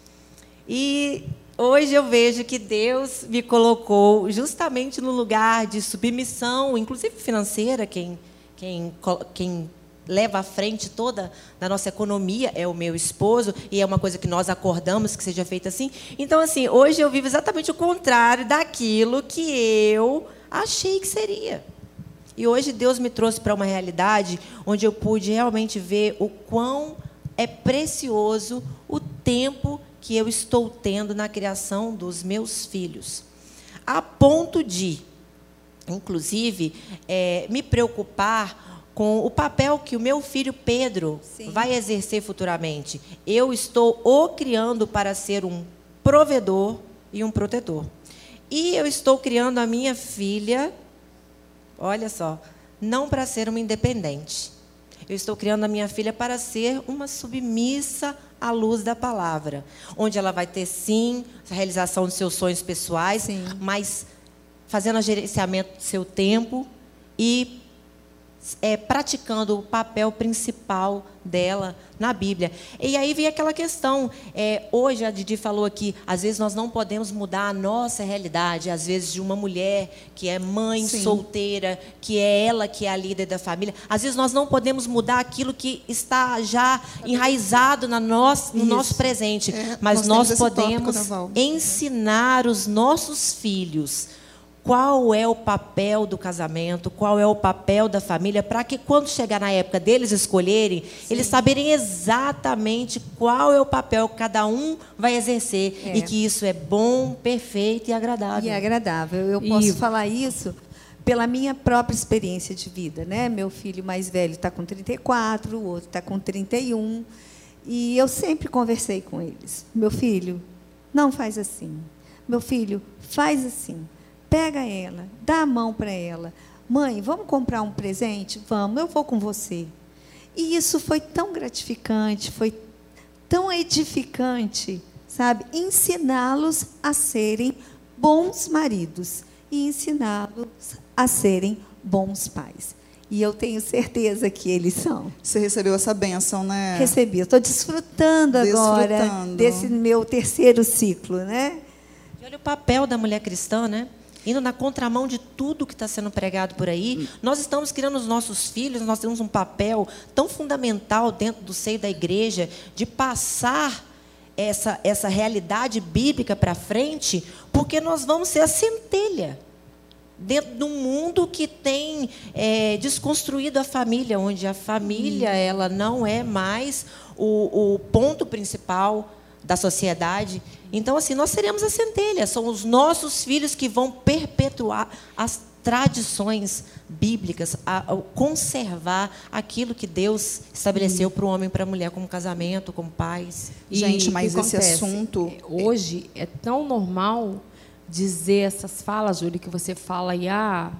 E hoje eu vejo que Deus me colocou justamente no lugar de submissão, inclusive financeira. Quem, quem, co- quem leva à frente toda a nossa economia é o meu esposo, e é uma coisa que nós acordamos que seja feita assim. Então, assim, hoje eu vivo exatamente o contrário daquilo que eu achei que seria. E hoje Deus me trouxe para uma realidade onde eu pude realmente ver o quão é precioso o tempo que eu estou tendo na criação dos meus filhos. A ponto de, inclusive, é, me preocupar com o papel que o meu filho Pedro Sim. vai exercer futuramente. Eu estou o criando para ser um provedor e um protetor. E eu estou criando a minha filha, olha só, não para ser uma independente, Eu estou criando a minha filha para ser uma submissa à luz da palavra, onde ela vai ter, sim, a realização dos seus sonhos pessoais, Sim. mas fazendo o gerenciamento do seu tempo e é, praticando o papel principal dela na Bíblia. E aí vem aquela questão, é, hoje a Didi falou aqui, às vezes nós não podemos mudar a nossa realidade, às vezes de uma mulher que é mãe Sim. solteira, que é ela que é a líder da família, às vezes nós não podemos mudar aquilo que está já enraizado na nossa, no Isso. nosso presente, É, mas nós nós temos esse tópico, podemos né, Val? ensinar os nossos filhos qual é o papel do casamento, qual é o papel da família, para que quando chegar na época deles escolherem, Sim. eles saberem exatamente qual é o papel que cada um vai exercer, É. e que isso é bom, perfeito e agradável. E é agradável. Eu E- posso falar isso pela minha própria experiência de vida, né? Meu filho mais velho está com trinta e quatro, o outro está com trinta e um. E eu sempre conversei com eles. Meu filho, não faz assim. Meu filho, faz assim. Pega ela, dá a mão para ela. Mãe, vamos comprar um presente? Vamos, eu vou com você. E isso foi tão gratificante, foi tão edificante, sabe? Ensiná-los a serem bons maridos e ensiná-los a serem bons pais. E eu tenho certeza que eles são. Você recebeu essa bênção, né? Recebi. Eu estou desfrutando agora Desfrutando. desse meu terceiro ciclo, né? E olha o papel da mulher cristã, né? Indo na contramão de tudo que está sendo pregado por aí, nós estamos criando os nossos filhos, nós temos um papel tão fundamental dentro do seio da igreja de passar essa, essa realidade bíblica para frente, porque nós vamos ser a centelha dentro de um mundo que tem é, desconstruído a família, onde a família ela não é mais o, o ponto principal da sociedade. Então, assim, nós seremos a centelha, são os nossos filhos que vão perpetuar as tradições bíblicas, a, a conservar aquilo que Deus estabeleceu para o homem e para a mulher, como casamento, como pais. Gente, E mas o que esse acontece? assunto- Hoje é tão normal dizer essas falas, Júlia, que você fala aí, ah,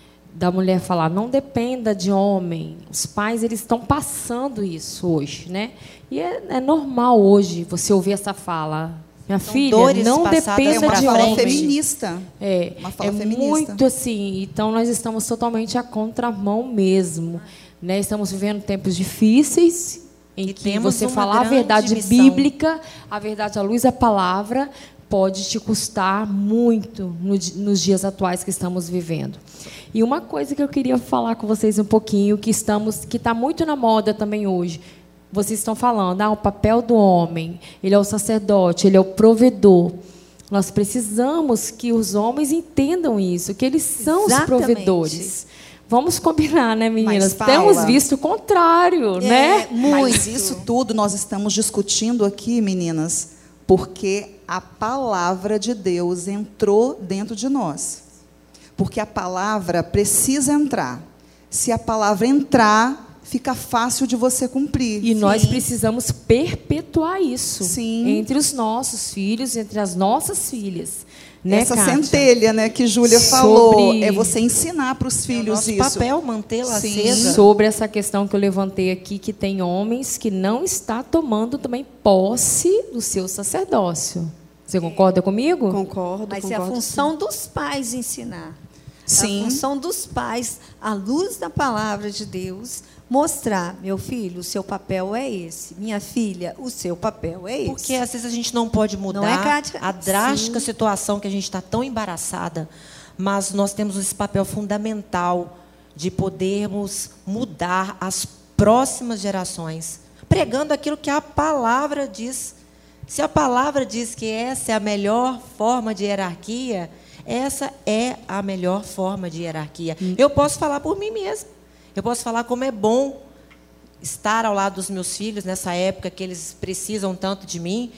da mulher falar, não dependa de homem. Os pais, eles estão passando isso hoje, né? E é, é normal hoje você ouvir essa fala. Minha São filha, dores não passadas dependa É uma pra de fala homem. feminista. É, Uma fala é feminista. muito assim. Então, nós estamos totalmente à contramão mesmo. Né? Estamos vivendo tempos difíceis, em E que temos você uma falar a grande verdade missão. bíblica, a verdade à luz da palavra, pode te custar muito no di- nos dias atuais que estamos vivendo. E uma coisa que eu queria falar com vocês um pouquinho, que estamos, que está muito na moda também hoje. Vocês estão falando, ah, o papel do homem, ele é o sacerdote, ele é o provedor. Nós precisamos que os homens entendam isso, que eles são os Exatamente. provedores. Vamos combinar, né, meninas? Mas, Paula, Temos visto o contrário, né? Muito. Mas isso tudo nós estamos discutindo aqui, meninas, porque a palavra de Deus entrou dentro de nós. Porque a palavra precisa entrar. Se a palavra entrar, fica fácil de você cumprir. E nós Sim. precisamos perpetuar isso Sim. entre os nossos filhos, entre as nossas filhas. Né, Essa Kátia? centelha, né, que Júlia Sobre- falou, é você ensinar para os É o filhos nosso isso. papel mantê-la Sim. acesa. Sobre essa questão que eu levantei aqui, que tem homens que não estão tomando também posse do seu sacerdócio. Você concorda comigo? Concordo, Mas é a concordo. função dos pais ensinar. Sim. A função dos pais, à luz da palavra de Deus, mostrar, meu filho, o seu papel é esse. Minha filha, o seu papel é esse. Porque às vezes a gente não pode mudar Não é, Kátia? a drástica Sim. situação que a gente está tão embaraçada, mas nós temos esse papel fundamental de podermos mudar as próximas gerações, pregando aquilo que a palavra diz. Se a palavra diz que essa é a melhor forma de hierarquia, essa é a melhor forma de hierarquia. Eu posso falar por mim mesma. Eu posso falar como é bom estar ao lado dos meus filhos nessa época que eles precisam tanto de mim.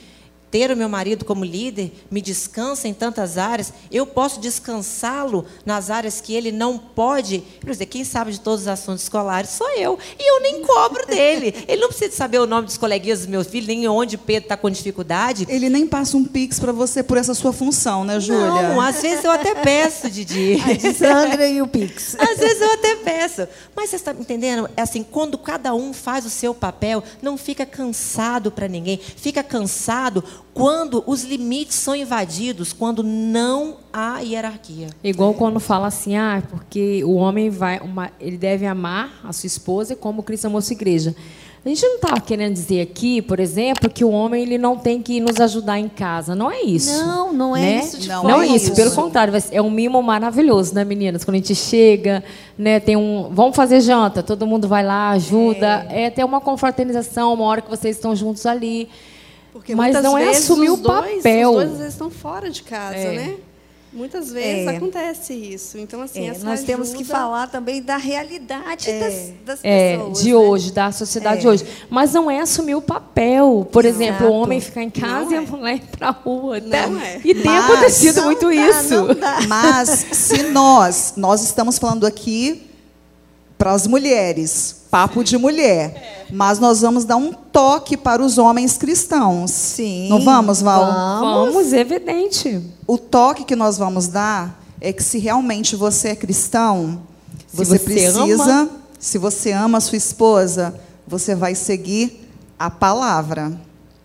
ter o meu marido como líder me descansa em tantas áreas, eu posso descansá-lo nas áreas que ele não pode. Quer dizer, quem sabe de todos os assuntos escolares sou eu. E eu nem cobro dele. Ele não precisa saber o nome dos coleguinhas dos meus filhos, nem onde Pedro está com dificuldade. Ele nem passa um pix para você por essa sua função, né, Júlia? Não, às vezes eu até peço, Didi. A Sandra e o pix. Às vezes eu até peço. Mas você está entendendo? É assim, quando cada um faz o seu papel, não fica cansado para ninguém. Fica cansado quando os limites são invadidos, quando não há hierarquia. Igual quando fala assim, ah, porque o homem vai, uma, ele deve amar a sua esposa como Cristo amou a sua igreja. A gente não está querendo dizer aqui, por exemplo, que o homem ele não tem que nos ajudar em casa. Não é isso. Não, não é né? isso de Não Não forma é isso, isso. pelo contrário. É um mimo maravilhoso, né, meninas? Quando a gente chega, né, tem um... Vamos fazer janta, todo mundo vai lá, ajuda. É, é ter uma confraternização, uma hora que vocês estão juntos ali. Porque Mas muitas não é vezes assumir os o dois, papel. Os dois às vezes estão fora de casa, É. né? Muitas vezes É. acontece isso. Então, assim, É, essa nós temos que ajuda- falar também da realidade das, das É, pessoas. de né? hoje, da sociedade É. de hoje. Mas não é assumir o papel. Por Exato. exemplo, o homem ficar em casa Não e é. a mulher ir para a rua. Não Tá? é. E tem Mas- acontecido Não muito dá, isso. não dá. Mas se nós, nós estamos falando aqui para as mulheres, papo de mulher, mas nós vamos dar um toque para os homens cristãos. Sim. Não vamos, Val? Vamos. Vamos, evidente. O toque que nós vamos dar é que se realmente você é cristão, Se você, você precisa, ama. se você ama a sua esposa, você vai seguir a palavra.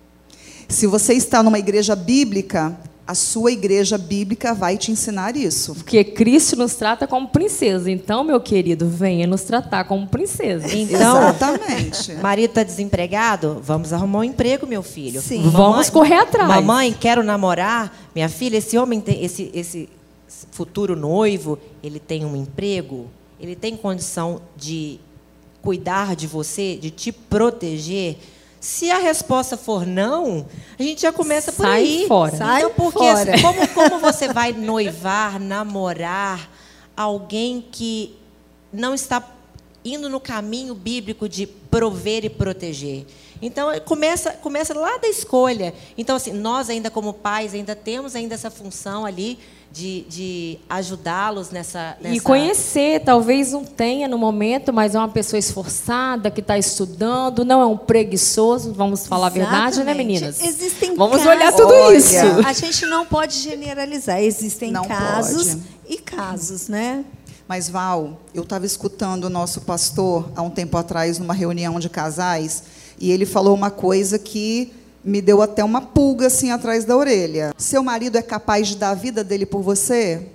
Se você está numa igreja bíblica, a sua igreja bíblica vai te ensinar isso. Porque Cristo nos trata como princesa. Então, meu querido, venha nos tratar como princesa. Então, Exatamente. marido está desempregado? Vamos arrumar um emprego, meu filho. Sim. Vamos correr atrás. Mamãe, quero namorar. Minha filha, esse homem, tem, esse, esse futuro noivo, ele tem um emprego? Ele tem condição de cuidar de você, de te proteger? Se a resposta for não, a gente já começa por Sai aí. fora. Sai Então, porque fora. assim, como, como você vai noivar, namorar alguém que não está indo no caminho bíblico de prover e proteger? Então, começa, começa lá da escolha. Então, assim, nós ainda como pais, ainda temos ainda essa função ali de, de ajudá-los nessa, nessa... E conhecer, talvez não tenha no momento, mas é uma pessoa esforçada, que está estudando, não é um preguiçoso, vamos falar a verdade, né, Exatamente. meninas? Existem Vamos casos- olhar tudo Olha, isso. A gente não pode generalizar. Existem Não casos pode. e casos, né? Mas, Val, eu estava escutando o nosso pastor, há um tempo atrás, numa reunião de casais, e ele falou uma coisa que me deu até uma pulga assim atrás da orelha. Seu marido é capaz de dar a vida dele por você?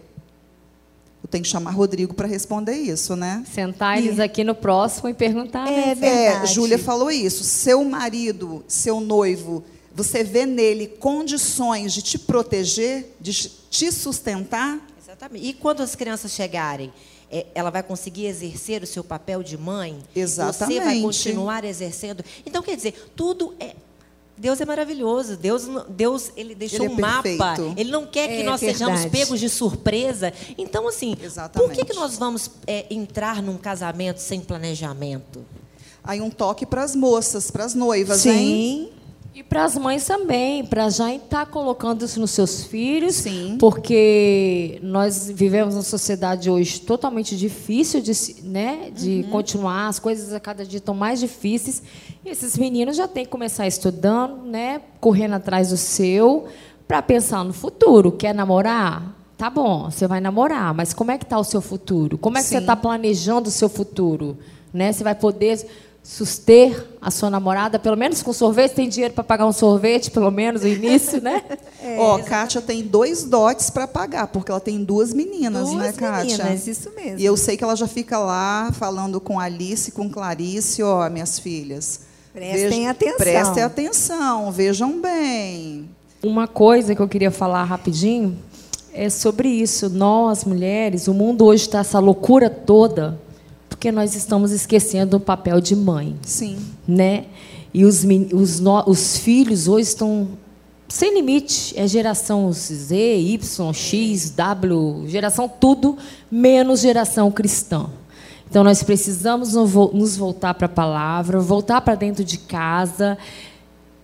Eu tenho que chamar Rodrigo para responder isso, né? Sentar eles aqui no próximo e perguntar. É né? verdade. É, Júlia falou isso. Seu marido, seu noivo, você vê nele condições de te proteger, de te sustentar? Exatamente. E quando as crianças chegarem, é, ela vai conseguir exercer o seu papel de mãe? Exatamente. Você vai continuar exercendo? Então, quer dizer, tudo é... Deus é maravilhoso. Deus, Deus ele deixou Ele é um mapa. perfeito. Ele não quer que É nós verdade. sejamos pegos de surpresa. Então, assim, Exatamente. por que, que nós vamos é, entrar num casamento sem planejamento? Aí um toque para as moças, para as noivas, hein? Sim. E para as mães também, para já estar colocando isso nos seus filhos, Sim. porque nós vivemos uma sociedade hoje totalmente difícil de, se- né, de continuar, as coisas a cada dia estão mais difíceis, e esses meninos já têm que começar estudando, né, correndo atrás do seu, para pensar no futuro. Quer namorar? Tá bom, você vai namorar, mas como é que está o seu futuro? Como é que Sim. você está planejando o seu futuro? Né? Você vai poder suster a sua namorada, pelo menos com sorvete? Tem dinheiro para pagar um sorvete, pelo menos, no início, né? Ó, Kátia tem dois dotes para pagar, porque ela tem duas meninas, Duas né, Kátia? meninas, isso mesmo. E eu sei que ela já fica lá falando com Alice, com Clarice, ó, minhas filhas. Prestem atenção. Prestem atenção, vejam bem. Uma coisa que eu queria falar rapidinho é sobre isso. Nós, mulheres, o mundo hoje está essa loucura toda, porque nós estamos esquecendo o papel de mãe, Sim. né? E os, men- os, no- os filhos hoje estão sem limite. É geração Z, Y, X, W, geração tudo, menos geração cristã. Então, nós precisamos no- vo- nos voltar para a palavra, voltar para dentro de casa,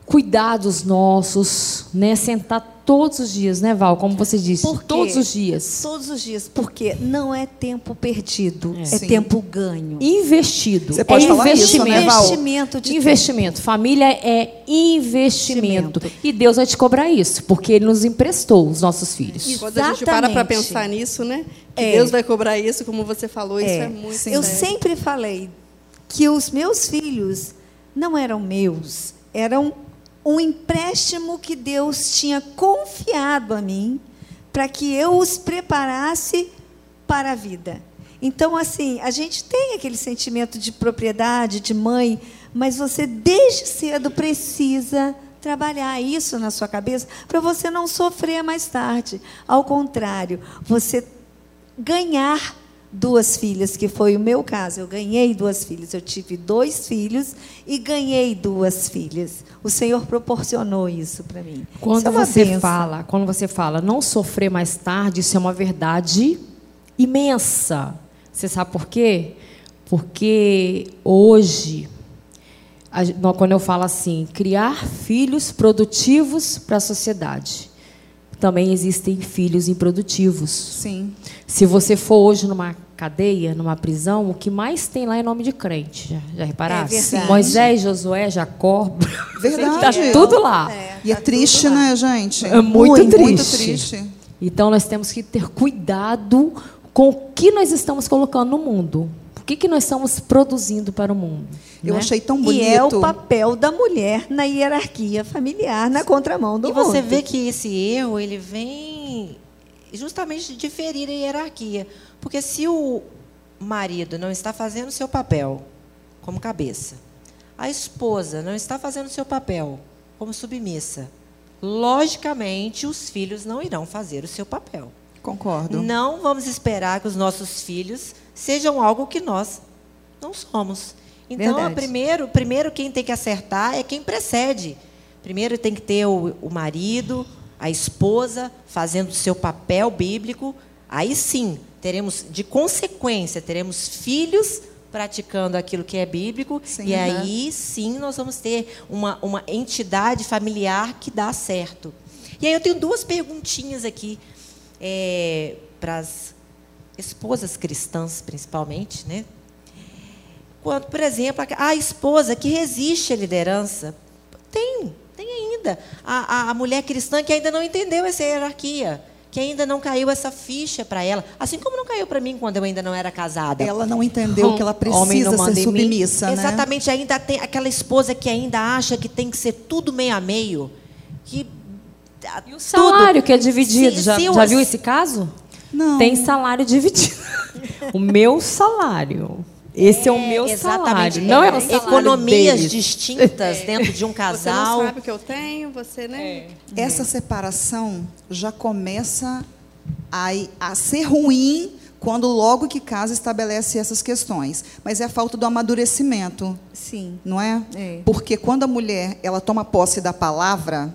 cuidados nossos, né? Sentar todos os dias, né, Val? Como você disse, Por quê? todos os dias. Todos os dias, porque não é tempo perdido, é, Sim. tempo ganho. Investido. Você pode é falar isso, né, Val? Investimento de Investimento. Família é investimento. Investimento. E Deus vai te cobrar isso, porque Ele nos emprestou os nossos filhos. Isso. Quando a gente para para Exatamente. pensar nisso, né? Que É. Deus vai cobrar isso, como você falou, isso É. é muito Eu sério. sempre falei que os meus filhos não eram meus, eram um empréstimo que Deus tinha confiado a mim para que eu os preparasse para a vida. Então, assim, a gente tem aquele sentimento de propriedade, de mãe, mas você desde cedo precisa trabalhar isso na sua cabeça para você não sofrer mais tarde. Ao contrário, você ganhar duas filhas, que foi o meu caso. Eu ganhei duas filhas. Eu tive dois filhos e ganhei duas filhas. O Senhor proporcionou isso para mim. Quando Isso é uma você bênção. fala, quando você fala não sofrer mais tarde, isso é uma verdade imensa. Você sabe por quê? Porque hoje, a- nó- quando eu falo assim, criar filhos produtivos para a sociedade, também existem filhos improdutivos. Sim. Se você for hoje numa cadeia, numa prisão, o que mais tem lá é nome de crente. Já, já repararam? É verdade. Moisés, Josué, Jacó. Verdade. Está tudo lá. E é tá triste, tudo lá. né, gente? É muito triste. Muito triste. Então, nós temos que ter cuidado com o que nós estamos colocando no mundo. O que, que nós estamos produzindo para o mundo. Eu né? achei tão bonito. E é o papel da mulher na hierarquia familiar, na contramão do E você mundo. vê que esse erro, ele vem justamente de ferir a hierarquia. Porque se o marido não está fazendo o seu papel como cabeça, a esposa não está fazendo o seu papel como submissa, logicamente os filhos não irão fazer o seu papel. Concordo. Não vamos esperar que os nossos filhos sejam algo que nós não somos. Então, Verdade. a primeiro, primeiro quem tem que acertar é quem precede. Primeiro tem que ter o, o marido, a esposa fazendo o seu papel bíblico. Aí sim, teremos, de consequência, teremos filhos praticando aquilo que é bíblico. Sim, e né? aí sim nós vamos ter uma, uma entidade familiar que dá certo. E aí eu tenho duas perguntinhas aqui é, para as esposas cristãs, principalmente, né? Quando, por exemplo, a, a esposa que resiste à liderança, tem, tem ainda. A, a, a mulher cristã que ainda não entendeu essa hierarquia, que ainda não caiu essa ficha para ela, assim como não caiu para mim quando eu ainda não era casada. Ela não entendeu que ela Homem não precisa manda ser em mim. submissa, né? Exatamente, ainda tem aquela esposa que ainda acha que tem que ser tudo meio a meio. Que, E o salário que é dividido. Se- já se já o- viu esse caso? Não. Tem salário dividido. O meu salário. Esse é, o meu exatamente, salário. Não é o é, salário economias deles. distintas dentro de um Você casal. não sabe o que eu tenho, você, né? Essa separação já começa a, a ser ruim quando logo que casa estabelece essas questões. Mas é a falta do amadurecimento, Sim. não é? É. Porque quando a mulher ela toma posse da palavra,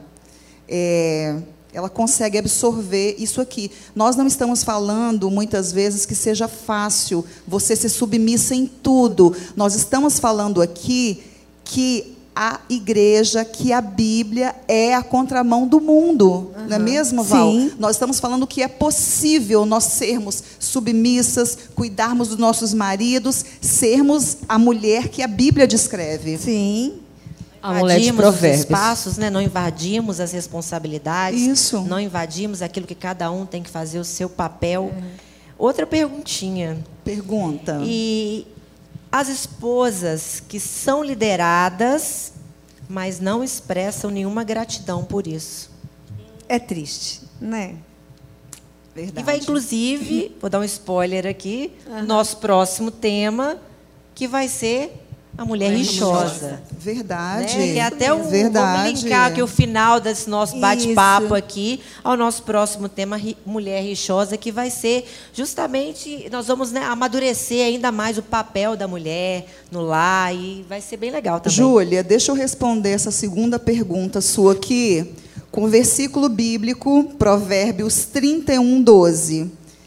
é, ela consegue absorver isso aqui. Nós não estamos falando, muitas vezes, que seja fácil você ser submissa em tudo. Nós estamos falando aqui que a igreja, que a Bíblia é a contramão do mundo. Não é mesmo, Val? Sim. Nós estamos falando que é possível nós sermos submissas, cuidarmos dos nossos maridos, sermos a mulher que a Bíblia descreve. Sim. A mulher de Invadimos os Provérbios. espaços, né? Não invadimos as responsabilidades. Isso. Não invadimos aquilo que cada um tem que fazer o seu papel. Outra perguntinha. Pergunta. E as esposas que são lideradas, mas não expressam nenhuma gratidão por isso. É triste, né? Verdade. E vai, inclusive, vou dar um spoiler aqui, nosso próximo tema, que vai ser a mulher rixosa. Verdade. Né? Que é até um, Verdade. vamos linkar aqui o final desse nosso bate-papo Isso. aqui ao nosso próximo tema, ri- mulher rixosa, que vai ser justamente, nós vamos, né, amadurecer ainda mais o papel da mulher no lar, e vai ser bem legal também. Júlia, deixa eu responder essa segunda pergunta sua aqui, com o versículo bíblico, Provérbios trinta e um, doze.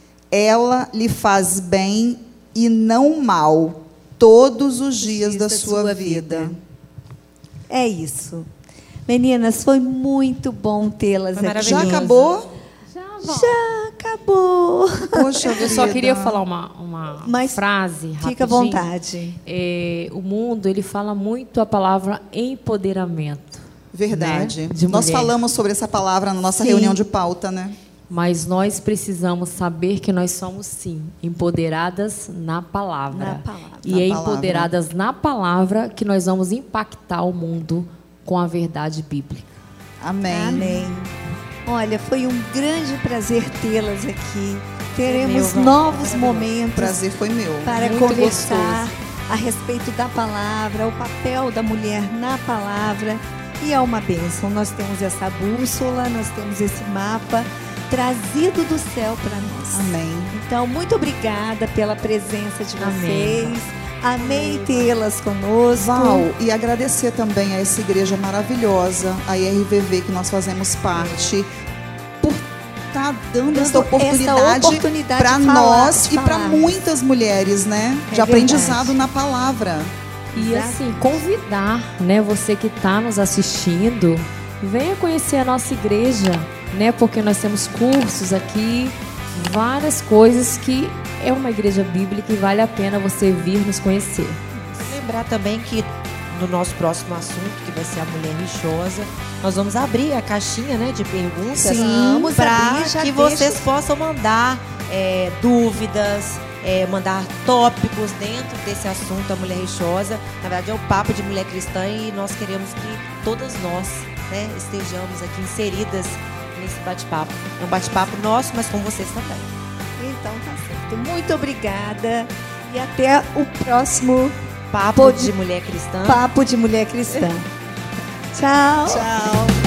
Ela lhe faz bem e não mal todos os dias, da, sua, vida. É isso. Meninas, foi muito bom tê-las Foi aqui. Já acabou? Já acabou. Poxa, Eu só vida. queria falar uma, uma Mas frase rapidinho. fica à vontade. É, o mundo, ele fala muito a palavra empoderamento. Verdade. Né? De Nós mulher. falamos sobre essa palavra na nossa Sim. reunião de pauta, né? Mas nós precisamos saber que nós somos, sim, empoderadas na palavra. Na palavra. E Na é palavra. empoderadas na palavra que nós vamos impactar o mundo com a verdade bíblica. Amém. Amém. Olha, foi um grande prazer tê-las aqui. Teremos Meu, novos O momentos prazer foi meu. para Muito conversar a respeito da palavra, o papel da mulher na palavra. E é uma bênção. Nós temos essa bússola, nós temos esse mapa trazido do céu para nós. Amém. Então, muito obrigada pela presença de Amém. vocês. Amei tê-las conosco. Val, e agradecer também a essa igreja maravilhosa, a I R V V, que nós fazemos parte, por estar dando, Dando essa essa oportunidade, oportunidade para de falar, nós de e para falarmos. muitas mulheres, né? É de aprendizado verdade. na palavra. E Exato. assim, convidar, né, você que está nos assistindo, venha conhecer a nossa igreja, né, porque nós temos cursos aqui, várias coisas que é uma igreja bíblica e vale a pena você vir nos conhecer. Lembrar também que no nosso próximo assunto, que vai ser a mulher rixosa, nós vamos abrir a caixinha, né, de perguntas Vamos para abrir, já que deixa- vocês possam mandar é, dúvidas, é, mandar tópicos dentro desse assunto, a mulher rixosa. Na verdade, é o papo de mulher cristã e nós queremos que todas nós, né, estejamos aqui inseridas nesse bate-papo. É um bate-papo nosso, mas com vocês também. Então tá certo. Muito obrigada e até o próximo Papo Pode- de mulher cristã. Papo de Mulher Cristã. Tchau. Tchau.